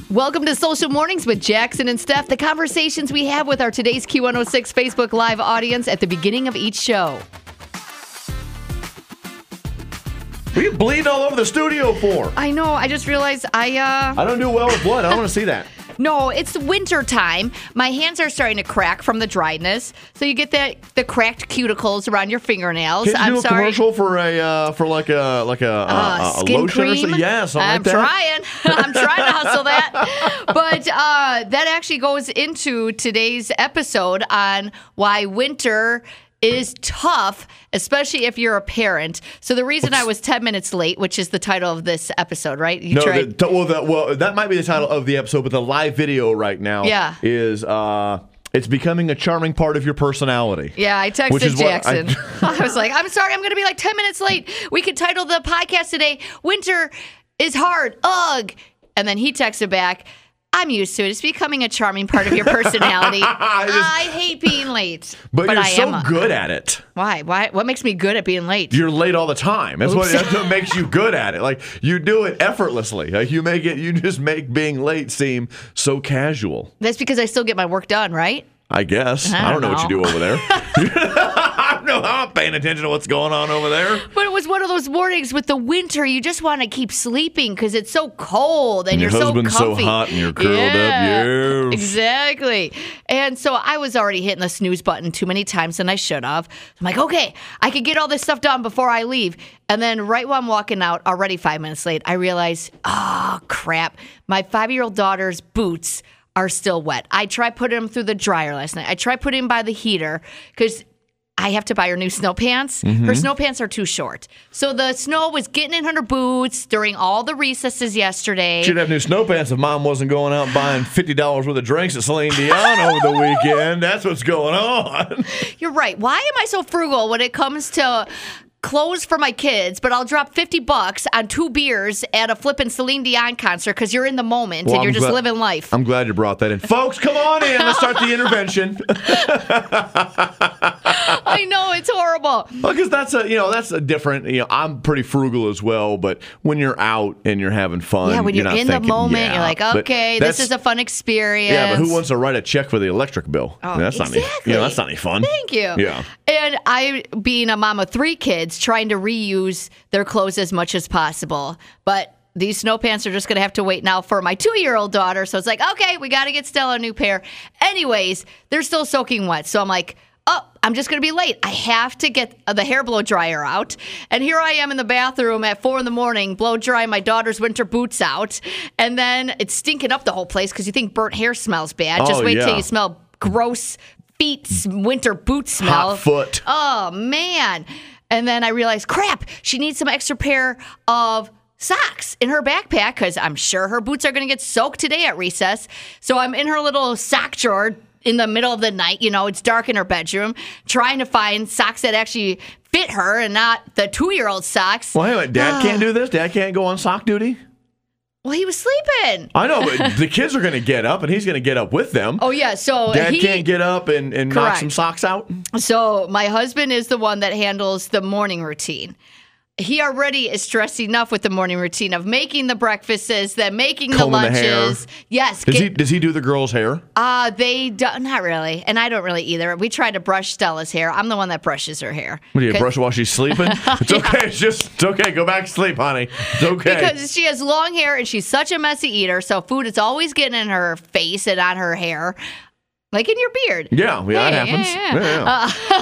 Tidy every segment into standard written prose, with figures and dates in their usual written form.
Welcome to Social Mornings with Jackson and Steph, the conversations we have with our today's Q106 Facebook Live audience at the beginning of each show. What are you bleeding all over the studio for? I know, I just realized I don't do well with blood. I don't want to see that. No, it's winter time. My hands are starting to crack from the dryness. So you get the cracked cuticles around your fingernails. Can't you do a commercial for a skin lotion cream? or something? Yeah, something I'm like that. I'm trying to hustle that. But that actually goes into today's episode on why winter is tough, especially if you're a parent. So the reason I was 10 minutes late, which is the title of this episode, right? That might be the title of the episode, but the live video right now is it's becoming a charming part of your personality. Yeah, I texted Jackson. I was like, I'm sorry, I'm going to be like 10 minutes late. We could title the podcast today, Winter is Hard, Ugh. And then he texted back, I'm used to it. It's becoming a charming part of your personality. I hate being late. But you're so good at it. Why? What makes me good at being late? You're late all the time. That's what makes you good at it. Like, you do it effortlessly. Like, you just make being late seem so casual. That's because I still get my work done, right? I guess. I don't know what you do over there. I'm not paying attention to what's going on over there. But it was one of those mornings with the winter. You just want to keep sleeping because it's so cold and you're so comfy. Your husband's so hot and you're curled up. Yeah, exactly. And so I was already hitting the snooze button too many times than I should have. I'm like, okay, I could get all this stuff done before I leave. And then right while I'm walking out, already 5 minutes late, I realize, oh, crap. My 5-year-old daughter's boots are still wet. I tried putting them through the dryer last night. I tried putting them by the heater because I have to buy her new snow pants. Mm-hmm. Her snow pants are too short. So the snow was getting in her boots during all the recesses yesterday. She'd have new snow pants if Mom wasn't going out and buying $50 worth of drinks at Celine Dion over the weekend. That's what's going on. You're right. Why am I so frugal when it comes to clothes for my kids, but I'll drop $50 on 2 beers at a flippin' Celine Dion concert because you're in the moment and you're just living life. I'm glad you brought that in. Folks, come on in. Let's start the intervention. I know, it's horrible. Well, because that's a different, I'm pretty frugal as well, but when you're out and you're having fun, when you're in the moment, you're like, okay, this is a fun experience. Yeah, but who wants to write a check for the electric bill? Oh, that's exactly. That's not any fun. Thank you. Yeah. And I, being a mom of 3 kids, trying to reuse their clothes as much as possible. But these snow pants are just going to have to wait now for my 2-year-old daughter. So it's like, okay, we got to get Stella a new pair. Anyways, they're still soaking wet. So I'm like, I'm just going to be late. I have to get the hair blow dryer out. And here I am in the bathroom at 4 a.m, blow drying my daughter's winter boots out. And then it's stinking up the whole place because you think burnt hair smells bad. Just wait till you smell gross feet's winter boot smell. Hot foot. Oh, man. And then I realized, crap, she needs some extra pair of socks in her backpack because I'm sure her boots are going to get soaked today at recess. So I'm in her little sock drawer in the middle of the night. It's dark in her bedroom, trying to find socks that actually fit her and not the 2-year-old socks. Well, anyway, Dad can't do this? Dad can't go on sock duty? Well, he was sleeping. I know, but the kids are going to get up, and he's going to get up with them. Oh, yeah. So Dad can't get up and knock some socks out? So my husband is the one that handles the morning routine. He already is stressed enough with the morning routine of making the breakfasts, then making the lunches. Yes. Does he do the girls' hair? They don't, not really, and I don't really either. We try to brush Stella's hair. I'm the one that brushes her hair. What do you brush while she's sleeping? It's okay. It's okay. Go back to sleep, honey. It's okay. Because she has long hair and she's such a messy eater, so food is always getting in her face and on her hair, like in your beard. Yeah, that happens. Yeah.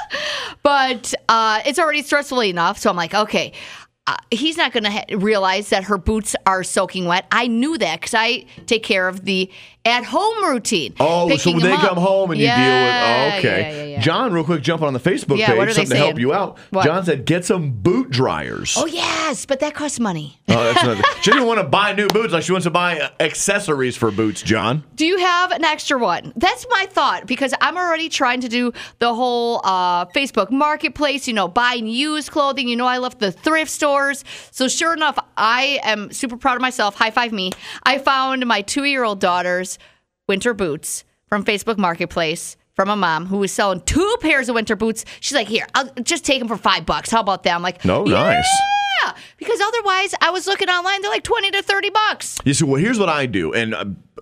But it's already stressful enough, so I'm like, okay, he's not going to realize that her boots are soaking wet. I knew that because I take care of the at-home routine. Oh, so they come home and you deal with... Oh, okay. Yeah. John, real quick, jump on the Facebook page, something to help you out. What? John said, get some boot dryers. Oh, yes, but that costs money. Oh, that's another. She doesn't want to buy new boots like she wants to buy accessories for boots, John. Do you have an extra one? That's my thought, because I'm already trying to do the whole Facebook marketplace, buying used clothing. I love the thrift stores. So sure enough, I am super proud of myself. High five me. I found my 2-year-old daughter's winter boots from Facebook Marketplace from a mom who was selling 2 pairs of winter boots. She's like, here, I'll just take them for $5. How about that? I'm like, no, nice. Yeah, because otherwise I was looking online, they're like $20 to $30. You see, well, here's what I do, and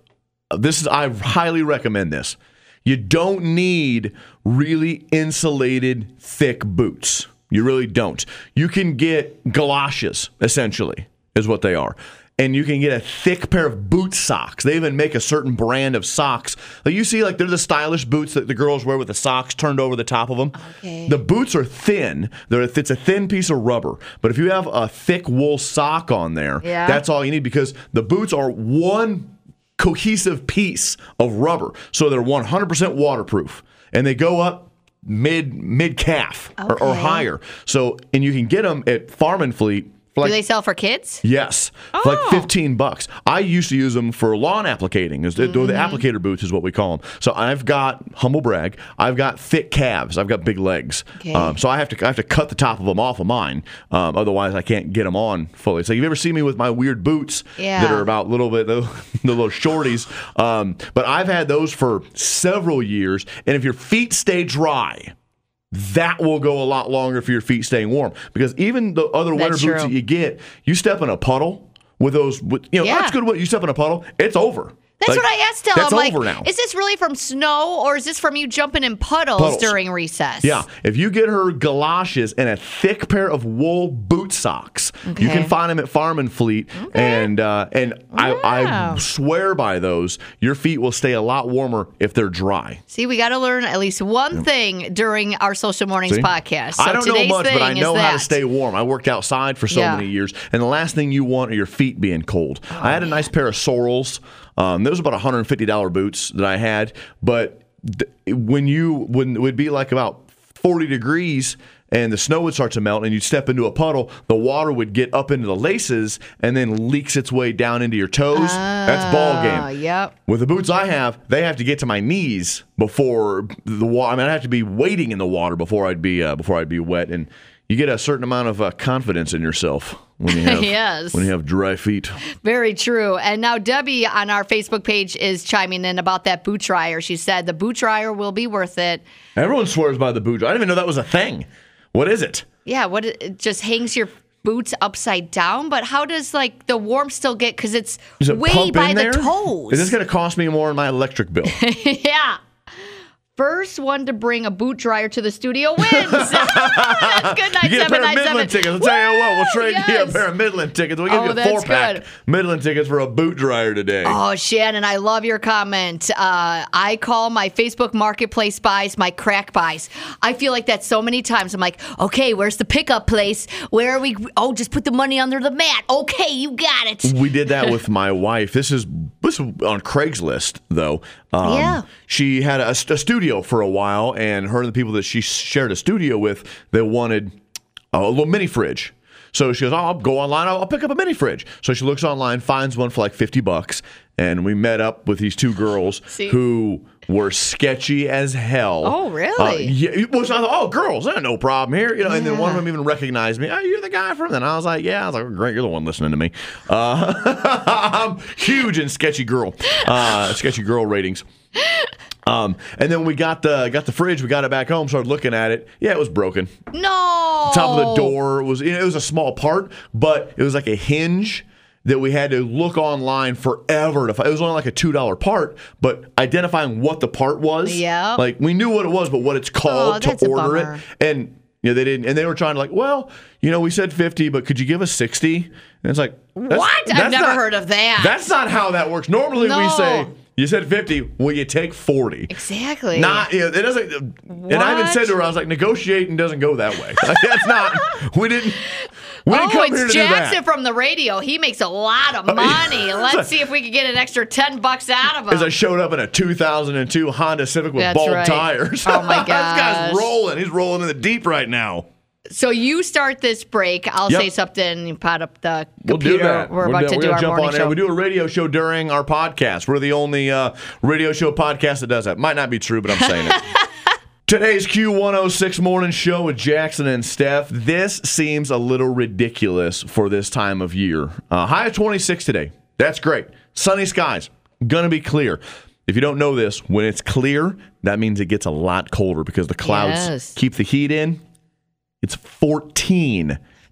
I highly recommend this. You don't need really insulated, thick boots. You really don't. You can get galoshes, essentially, is what they are. And you can get a thick pair of boot socks. They even make a certain brand of socks. Like you see, like they're the stylish boots that the girls wear with the socks turned over the top of them. Okay. The boots are thin. It's a thin piece of rubber. But if you have a thick wool sock on there, that's all you need because the boots are one cohesive piece of rubber. So they're 100% waterproof. And they go up mid calf or higher. So, and you can get them at Farm and Fleet. Do they sell for kids? Yes, for like $15. I used to use them for lawn applicating. The applicator boots is what we call them. So I've got, humble brag, I've got thick calves. I've got big legs. Okay. So I have to cut the top of them off of mine. Otherwise, I can't get them on fully. So you've ever seen me with my weird boots that are about the little shorties? But I've had those for several years. And if your feet stay dry, that will go a lot longer for your feet staying warm. Because even the other winter boots that you get, you step in a puddle with those, that's good. You step in a puddle, it's over. That's what I asked him. That's I'm over like, now. is this really from snow or is this from you jumping in puddles during recess? Yeah. If you get her galoshes and a thick pair of wool boot socks, you can find them at Farm and Fleet. And I swear by those, your feet will stay a lot warmer if they're dry. See, we got to learn at least one thing during our Social Mornings podcast. So I don't know much, but I know how to stay warm. I worked outside for so many years. And the last thing you want are your feet being cold. I had a nice pair of Sorels. Those were about $150 boots that I had, but when it would be like about 40 degrees and the snow would start to melt and you'd step into a puddle, the water would get up into the laces and then leaks its way down into your toes. That's ball game. Yep. With the boots I have, they have to get to my knees before the water. I mean, I have to be wading in the water before I'd be wet, and you get a certain amount of confidence in yourself when you have when you have dry feet. Very true. And now Debbie on our Facebook page is chiming in about that boot dryer. She said the boot dryer will be worth it. Everyone swears by the boot dryer. I didn't even know that was a thing. What is it? Yeah, it just hangs your boots upside down, but how does like the warmth still get, because it's way by the toes? Is this going to cost me more on my electric bill? Yeah. First one to bring a boot dryer to the studio wins. That's good. You get a pair of Midland tickets. I'll tell you what, we'll trade you a pair of Midland tickets. We'll give you a 4-pack Midland tickets for a boot dryer today. Oh, Shannon, I love your comment. I call my Facebook Marketplace buys my crack buys. I feel like that so many times. I'm like, okay, where's the pickup place? Where are we? Oh, just put the money under the mat. Okay, you got it. We did that with my wife. This is on Craigslist, though. She had a studio for a while, and her and the people that she shared a studio with, they wanted a little mini fridge. So she goes, I'll go online, I'll pick up a mini fridge. So she looks online, finds one for like $50, and we met up with these two girls who were sketchy as hell. Oh, really? Which I thought, oh, girls, no problem here. And then one of them even recognized me. Oh, you're the guy from then. I was like, yeah. I was like, oh, great, you're the one listening to me. I'm huge in sketchy girl ratings. And then we got the fridge. We got it back home. Started looking at it. Yeah, it was broken. No. The top of the door was. It was a small part, but it was like a hinge that we had to look online forever to find. It was only like a $2 part, but identifying what the part was. Yeah. Like we knew what it was, but what it's called to order it, and they didn't. And they were trying to like, well, we said 50, but could you give us 60? And it's like, what? I've never heard of that. That's not how that works. Normally we say, you said 50. Will you take 40? Exactly. Not. It doesn't. What? And I even said to her, I was like, negotiating doesn't go that way. That's not. We didn't. It's Jackson from the radio. He makes a lot of money. Let's see if we can get an extra $10 out of him. As I showed up in a 2002 Honda Civic with bald tires. Oh my gosh. This guy's rolling. He's rolling in the deep right now. So you start this break. I'll say something. You pot up the computer. We'll do that. We're about to do our morning show. We do a radio show during our podcast. We're the only radio show podcast that does that. Might not be true, but I'm saying it. Today's Q106 morning show with Jackson and Steph. This seems a little ridiculous for this time of year. High of 26 today. That's great. Sunny skies. Gonna be clear. If you don't know this, when it's clear, that means it gets a lot colder because the clouds keep the heat in. It's 14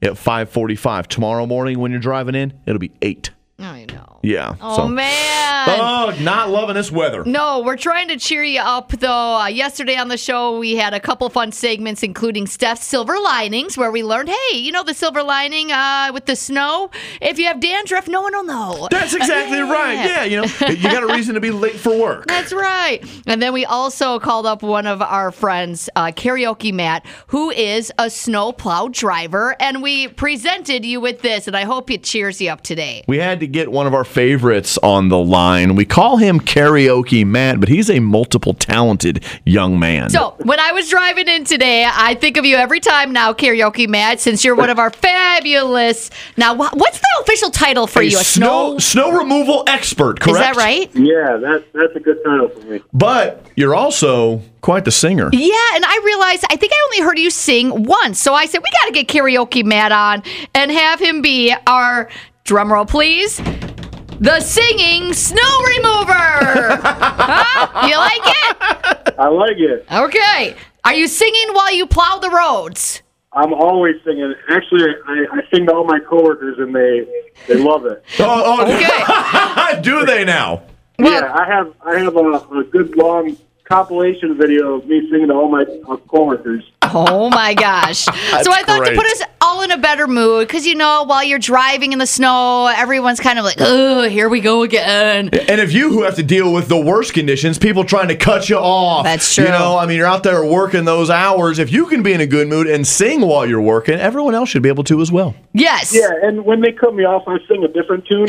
at 5:45. Tomorrow morning when you're driving in, it'll be 8. I know. Yeah. Oh, man. Oh, not loving this weather. No, we're trying to cheer you up, though. Yesterday on the show, we had a couple fun segments, including Steph's Silver Linings, where we learned, hey, you know the silver lining with the snow? If you have dandruff, no one will know. That's exactly right. Yeah, you got a reason to be late for work. That's right. And then we also called up one of our friends, Karaoke Matt, who is a snowplow driver, and we presented you with this, and I hope it cheers you up today. We had to get one of our favorites on the line. We call him Karaoke Matt, but he's a multiple talented young man. So when I was driving in today, I think of you every time now, Karaoke Matt, since you're one of our fabulous. Now, what's the official title for you? A snow removal expert, correct? Is that right? Yeah, that's a good title for me. But you're also quite the singer. Yeah, and I realized, I think I only heard you sing once. So I said, we got to get Karaoke Matt on and have him be our, drumroll please, the singing snow remover. Huh? You like it? I like it. Okay. Are you singing while you plow the roads? I'm always singing. Actually, I sing to all my coworkers, and they love it. Okay. Do they now? Yeah, I have a good long compilation video of me singing to all my coworkers. Oh my gosh. So I thought to put us all in a better mood, because while you're driving in the snow, everyone's kind of like, oh, here we go again. And if you who have to deal with the worst conditions, people trying to cut you off. That's true. You're out there working those hours. If you can be in a good mood and sing while you're working, everyone else should be able to as well. Yes. Yeah, and when they cut me off, I sing a different tune.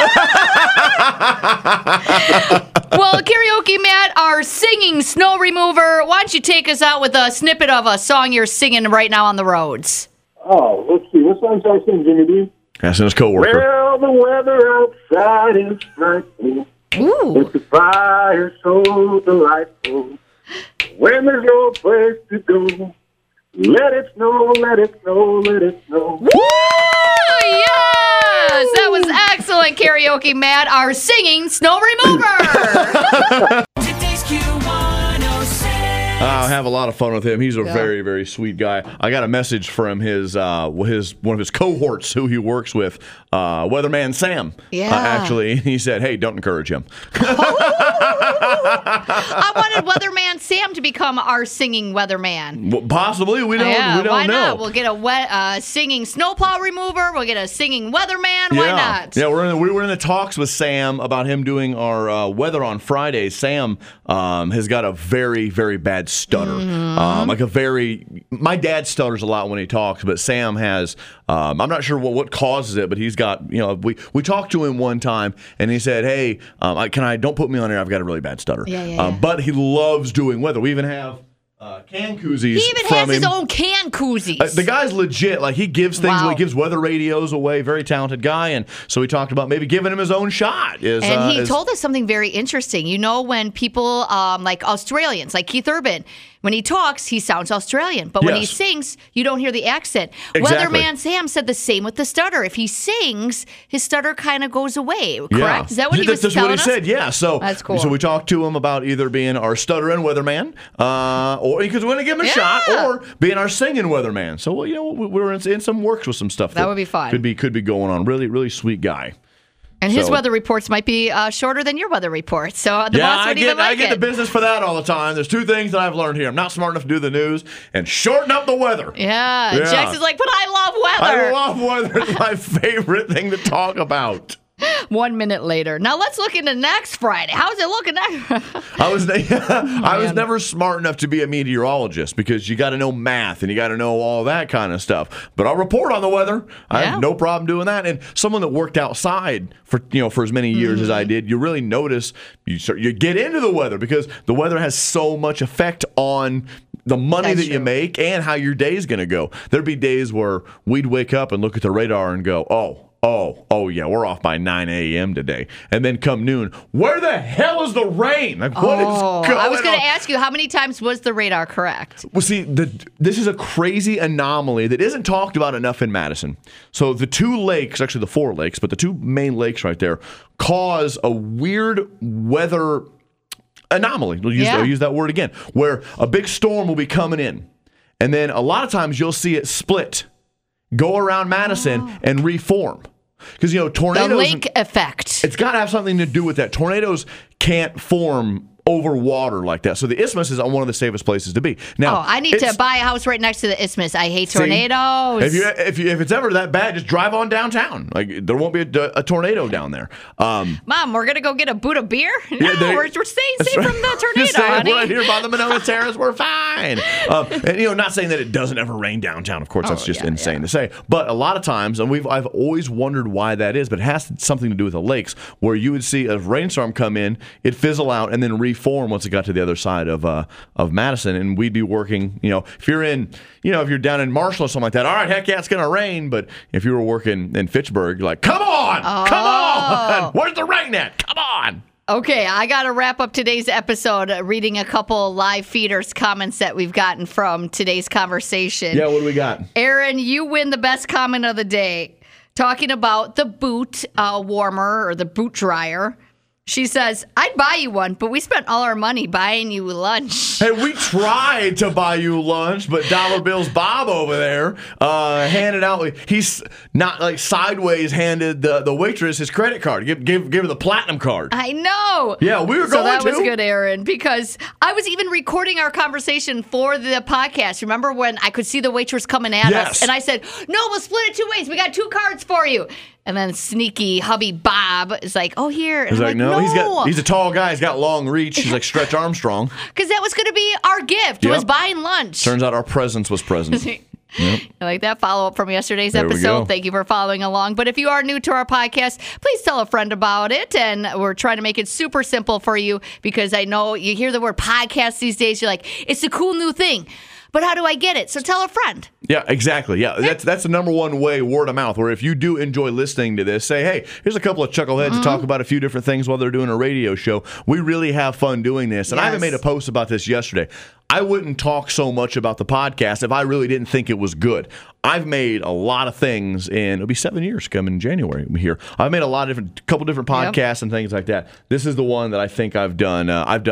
Well, Karaoke Matt, our singing snow remover, why don't you take us out with a snippet of a song you're singing right now on the roads? Oh, let's see. What song should I sing, Jimmy D? Asking his coworker. Well, the weather outside is frightful. Ooh. But the fire so delightful. When there's no place to go, let it snow, let it snow, let it snow. Woo! Yes! That was excellent, Karaoke Matt, our singing snow remover. I have a lot of fun with him. He's a very, very sweet guy. I got a message from his one of his cohorts who he works with, Weatherman Sam. Yeah. Actually, he said, "Hey, don't encourage him." I wanted Weatherman Sam to become our singing weatherman. Well, possibly, we don't. Yeah, we don't why know. not? We'll get a singing snowplow remover. We'll get a singing weatherman. Why not? Yeah, we were in the talks with Sam about him doing our weather on Fridays. Sam has got a very, very bad stutter. My dad stutters a lot when he talks, but Sam has. I'm not sure what causes it, but he's got. We talked to him one time, and he said, "Hey, don't put me on air. I've got a really bad stutter." Yeah. But he loves doing weather. We even have. Can koozies. He even has his own can koozies. The guy's legit. Like, he gives things away. He gives weather radios away. Very talented guy. And so we talked about maybe giving him his own shot. And he told us something very interesting. When people, like Australians, like Keith Urban, when he talks, he sounds Australian. But when he sings, you don't hear the accent. Exactly. Weatherman Sam said the same with the stutter. If he sings, his stutter kind of goes away. Correct? Yeah. Is that what he was telling us? That's what he said, yeah. So, that's cool. So we talked to him about either being our stuttering weatherman, or because we want to give him a shot, or being our singing weatherman. So, we're in some works with some stuff. That would be fun. Could be going on. Really, really sweet guy. And his weather reports might be shorter than your weather reports. So the boss would even like it. I get the business for that all the time. There's two things that I've learned here. I'm not smart enough to do the news, and shorten up the weather. Yeah. Jax is like, but I love weather. I love weather. It's my favorite thing to talk about. 1 minute later. Now let's look into next Friday. How's it looking next? I was never smart enough to be a meteorologist, because you got to know math and you got to know all that kind of stuff. But I'll report on the weather. I have no problem doing that. And someone that worked outside for as many years as I did, you really notice you get into the weather, because the weather has so much effect on the money that you make and how your day's going to go. There'd be days where we'd wake up and look at the radar and go, Oh, yeah, we're off by 9 a.m. today. And then come noon, where the hell is the rain? Like, what is going on? I was going to ask you, how many times was the radar correct? Well, see, this is a crazy anomaly that isn't talked about enough in Madison. So the two lakes, actually the four lakes, but the two main lakes right there, cause a weird weather anomaly. I'll use that word again, where a big storm will be coming in. And then a lot of times you'll see it split. go around Madison and reform. Because, tornadoes... The lake effect. It's got to have something to do with that. Tornadoes can't form over water like that. So the isthmus is one of the safest places to be. Now, I need to buy a house right next to the isthmus. I hate tornadoes. If it's ever that bad, just drive on downtown. Like there won't be a tornado down there. Mom, we're gonna go get a boot of beer. No, we're staying safe from the tornado, honey. We're right here by the Monona Terrace. We're fine. And not saying that it doesn't ever rain downtown. Of course, that's just insane to say. But a lot of times, and I've always wondered why that is. But it has something to do with the lakes, where you would see a rainstorm come in, it fizzle out, and then reform once it got to the other side of Madison, and we'd be working. If you're down in Marshall or something like that, all right, heck yeah, it's gonna rain. But if you were working in Fitchburg, you're like, come on, where's the rain at? Come on. Okay, I got to wrap up today's episode reading a couple live feeders comments that we've gotten from today's conversation. Yeah, what do we got? Aaron, you win the best comment of the day, talking about the boot warmer or the boot dryer. She says, I'd buy you one, but we spent all our money buying you lunch. Hey, we tried to buy you lunch, but Dollar Bills Bob over there handed out, he's not like sideways handed the waitress his credit card. Give her the platinum card. I know. Yeah, we were going to. So that was good, Aaron, because I was even recording our conversation for the podcast. Remember when I could see the waitress coming at us? And I said, no, we'll split it 2 ways. We got 2 cards for you. And then sneaky hubby Bob is like, oh, here. He's like, no. He's a tall guy. He's got long reach. He's like Stretch Armstrong. Because that was going to be our gift. It was buying lunch. Turns out our presence was present. Yep. I like that follow-up from yesterday's episode. Thank you for following along. But if you are new to our podcast, please tell a friend about it. And we're trying to make it super simple for you because I know you hear the word podcast these days. You're like, it's a cool new thing. But how do I get it? So tell a friend. Yeah, exactly. Yeah, that's the number one way, word of mouth, where if you do enjoy listening to this, say, hey, here's a couple of chuckleheads to talk about a few different things while they're doing a radio show. We really have fun doing this. And I even made a post about this yesterday. I wouldn't talk so much about the podcast if I really didn't think it was good. I've made a lot of things it'll be 7 years coming January here. I've made couple different podcasts and things like that. This is the one that I think I've done.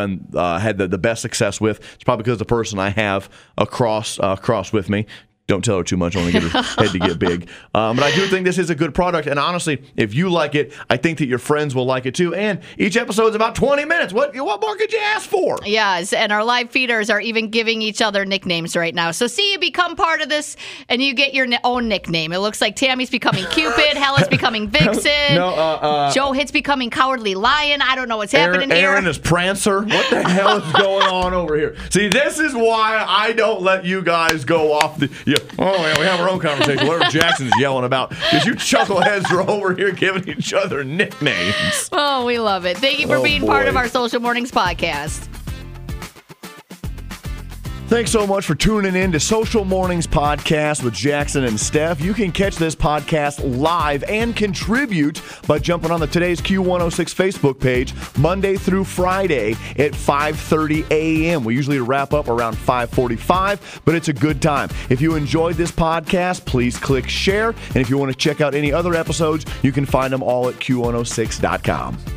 Had the best success with. It's probably because the person I have across with me. Don't tell her too much, only get her head to get big. But I do think this is a good product. And honestly, if you like it, I think that your friends will like it too. And each episode is about 20 minutes. What more could you ask for? Yes, and our live feeders are even giving each other nicknames right now. So see, you become part of this, and you get your own nickname. It looks like Tammy's becoming Cupid, Hella's becoming Vixen, Joe Hitt's becoming Cowardly Lion. I don't know what's happening here. Aaron is Prancer. What the hell is going on over here? See, this is why I don't let you guys go off the... we have our own conversation. Whatever Jackson's yelling about, because you chuckleheads are over here giving each other nicknames. Oh, we love it. Thank you for being part of our Social Mornings podcast. Thanks so much for tuning in to Social Mornings Podcast with Jackson and Steph. You can catch this podcast live and contribute by jumping on the Today's Q106 Facebook page Monday through Friday at 5:30 a.m. We usually wrap up around 5:45, but it's a good time. If you enjoyed this podcast, please click share. And if you want to check out any other episodes, you can find them all at Q106.com.